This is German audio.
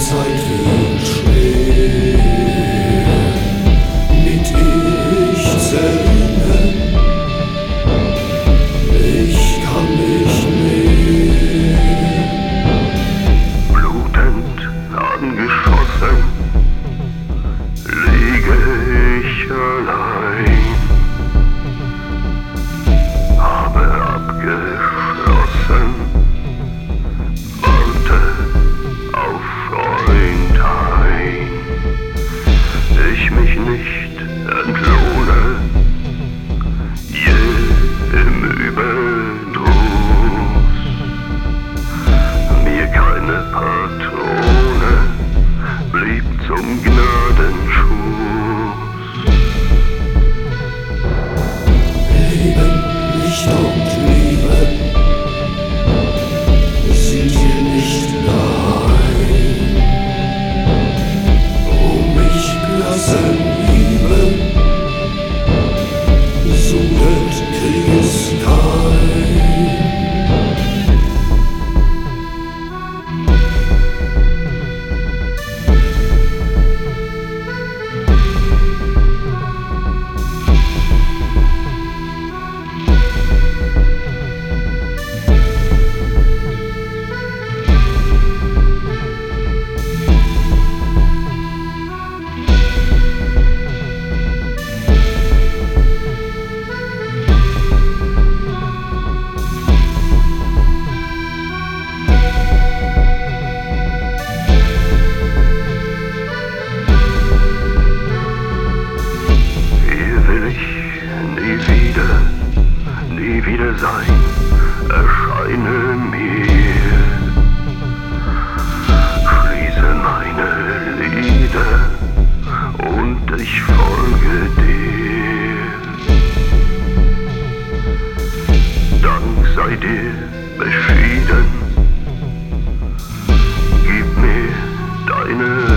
Zeit wird schwer, mit ich zerrinnen, ich kann nicht mehr. Blutend angeschossen liege ich allein, habe abgeschlossen, warte auf Freundheit, ich mich nicht entlohne, je im Überdruss, mir keine Patrone blieb zum Gnadenschuss. Leben, Licht und Liebe sind hier nicht nein. Mich blassen Liebe, sudet Kriegeskeim. Nie wieder sein, erscheine mir, schließe meine Lieder und ich folge dir. Dank sei dir beschieden, gib mir deine